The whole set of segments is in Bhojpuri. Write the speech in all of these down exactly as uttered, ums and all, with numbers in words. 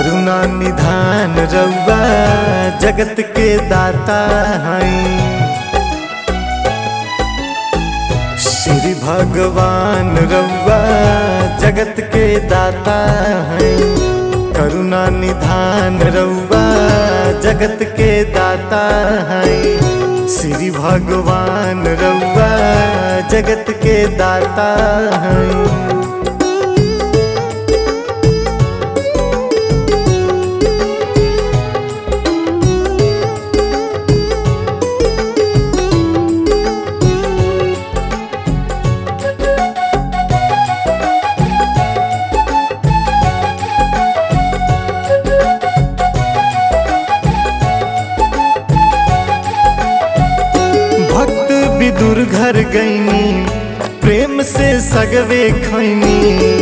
करुणा निधान रउआ जगत के दाता हई। श्री भगवान रउआ जगत के दाता हई। करुणा निधान रउआ जगत के दाता हई। श्री भगवान रउआ जगत के दाता हई। दूर घर गईनी प्रेम से सगवे खैनी।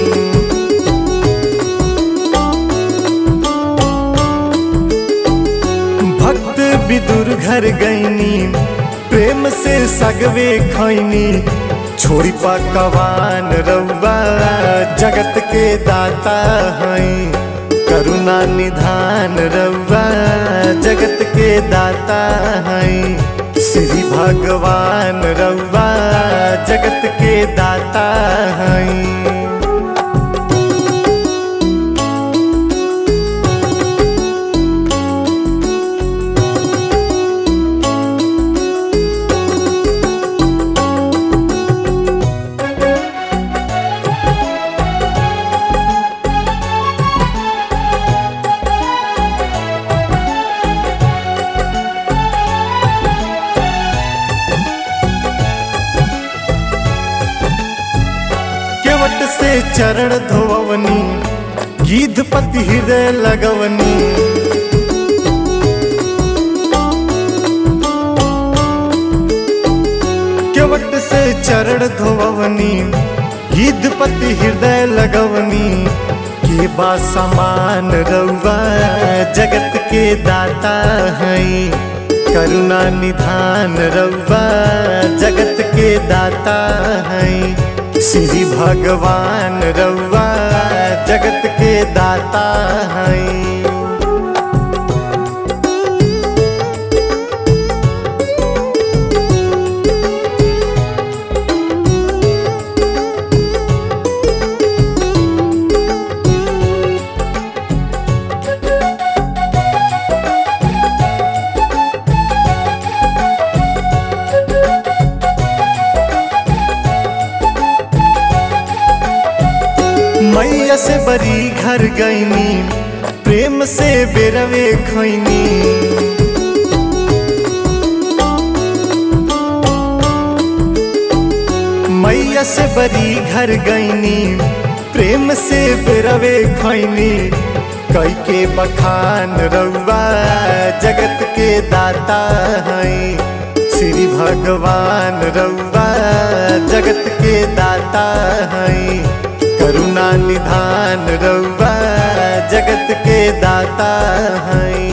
भक्त विदुर घर गईनी प्रेम से सगवे खैनी। छोड़ी पकवान रउआ जगत के दाता हई। करुणा निधान रउआ जगत के दाता हई। श्री भगवान रउआ जगत के दाता हई। केवट से चरण धोवनी गीधपति हृदय लगवनी। केवट से चरण धोवनी गीधपति हृदय लगवनी। के बा समान रउआ जगत के दाता हई। करुणा निधान रउआ जगत के दाता हई। श्री भगवान रउआ जगत के दाता हई। मैया से बरी घर गईनी प्रेम से बेरवे खैनी। मैया से बरी घर गईनी प्रेम से बेरवे खैनी। कई के बखान रउआ जगत के दाता हई। श्री भगवान रउआ जगत के दाता हई। करुणा निधान रउआ जगत के दाता हई।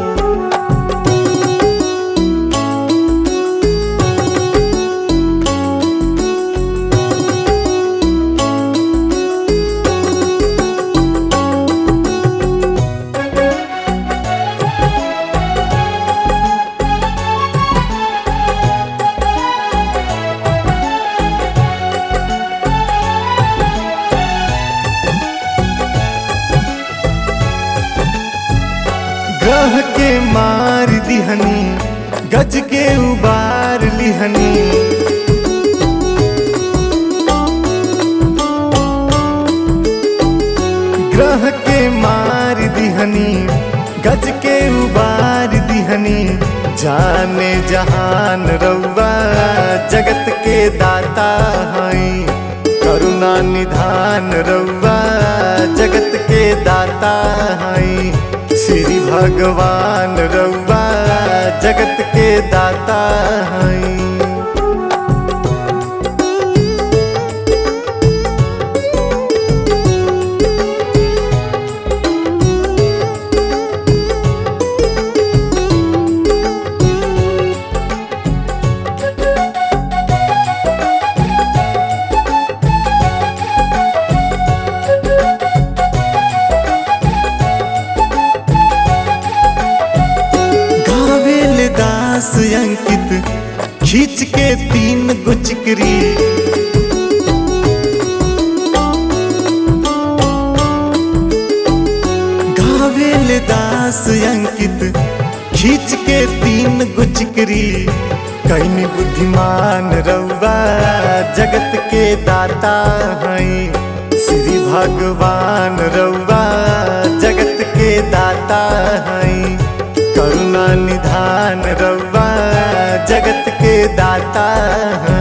ग्रह के मार दिहनी गज के उबार लिहनी। ग्रह के मार दिहनी गज के उबार दिहनी। जाने जहान रउआ जगत के दाता हई। करुणा निधान रउआ जगत के दाता हई। श्री भगवान रउआ जगत के दाता हई। दास अंकित खींच के तीन गुचकरी। गावेल दास अंकित खींच के तीन गुचकरी। कहीं बुद्धिमान रउआ जगत के दाता हैं, श्री भगवान रउआ जगत के दाता हैं, करुणा निधान रउआ जगत के दाता हैं।